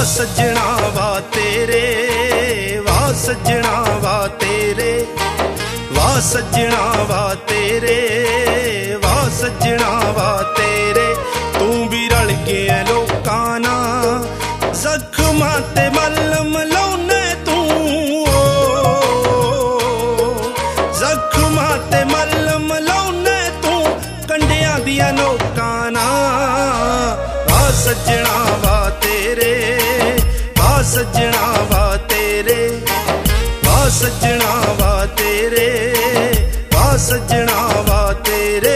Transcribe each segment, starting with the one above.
सजना वा तेरे, वाह सजना वा तेरे, वाह सजना वा तेरे, वाह सजना वा तेरे। तू भी रल के लोकां नाल जख्मां ते मलम लाउने तू, जख्मां ते मलम लाउने तू कंडियां दियां नोकां नाल। वाह सजना वा तेरे, वाह सजना वा तेरे, वाह सजना वा तेरे, वाह सजना वा तेरे।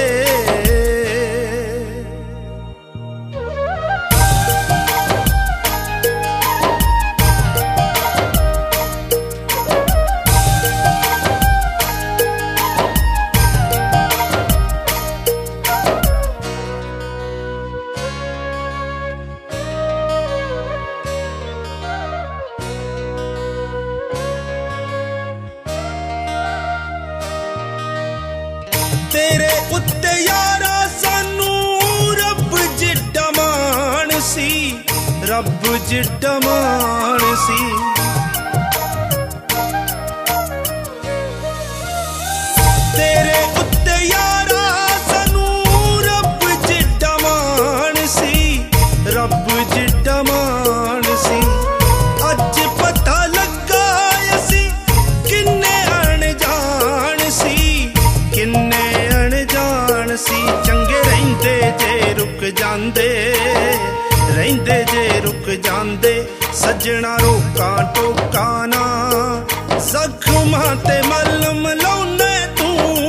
तेरे उत्ते यारा सानू रब जिड्डा मान सी, रब जिड्डा मान सी। तेरे उत्ते यारा सानू रब जिड्डा मान सी, रब जिड्डा मान सी। अज पता लगा असी किन्ने अनजान सी, किन्ने सी। चंगे रहिंदे जे रुक जांदे, रहिंदे जे रुक जांदे। सजना रोकां टोकां ना जख्मां ते मलम लाउने तू,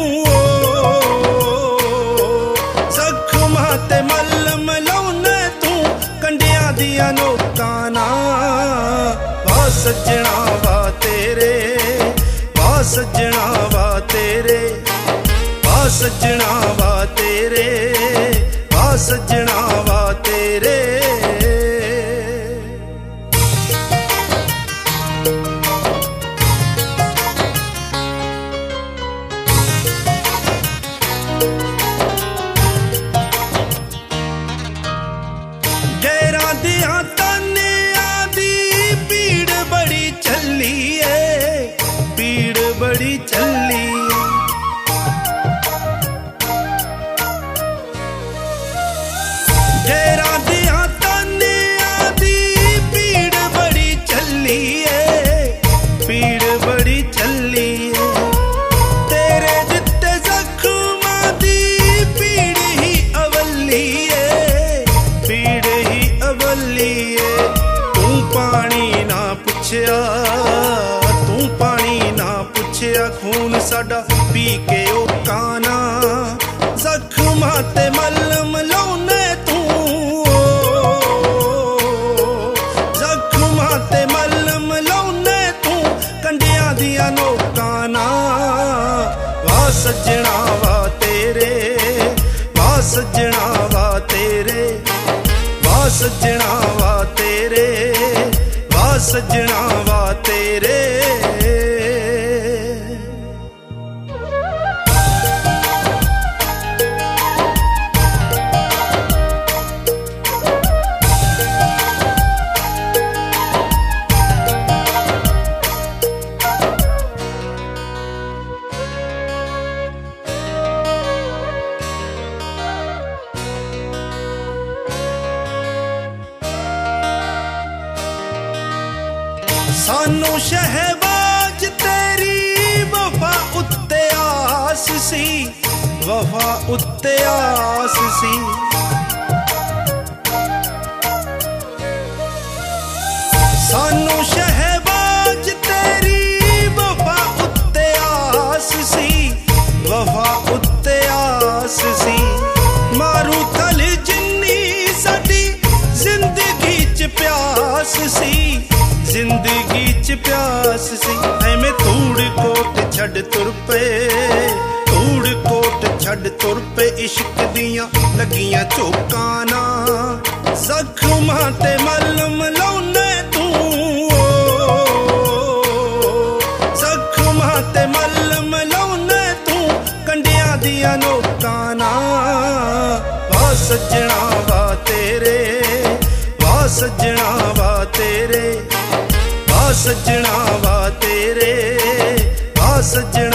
जख्मां ते मलम लाउने तू कंडियां दियां नोकां ना। वाह सजना वा तेरे, वाह सजना वा तेरे, वाह सजना वा तेरे, वाह सजना वा तेरे। गैरां दियां तानियां दी पीड़ बड़ी चली है, पीड़ बड़ी चली। गैरां दियां तानियां दी पीड़ बड़ी चली है, पीड़ बड़ी चली है। तेरे दित्ते जख्मां दी पीड़ ही अवली है, पीड़ ही अवली है। तू पानी ना पुछया, तू पानी ना पुछया, खून साडा पी के ओ काना। जख्मां ते मलम लाउने तू, जख्मां ते मलम लाउने तू कंडियां दियां नोकां ना। वाह सजना वा तेरे, वाह सजना वा तेरे, वाह सजना वा तेरे, वाह सजना वा तेरे। सानू शहबाज तेरी वफा उत्ते आस सी, वफा उत्ते आस सी। सानू शहबाज तेरी वफा उत्ते आस सी, वफा उत्ते आस सी। मारू थल जिन्नी साडी जिंदगी च प्यास सी, जिंदगी च प्यास सी। एवें धूड़ कोट छड़ तुर पे, धूड़ कोट छड़ तुर पे। इश्क दियां लगियां झोकां ना जख्मां ते मलम लाउने तू, जख्मां ते मलम लाउने तू कंडियां दियां नोकां ना। वाह सजना वा तेरे, वाह सजना वा तेरे, ਸੱਜਣਾ ਵਾ ਤੇਰੇ, ਆ ਸੱਜਣਾ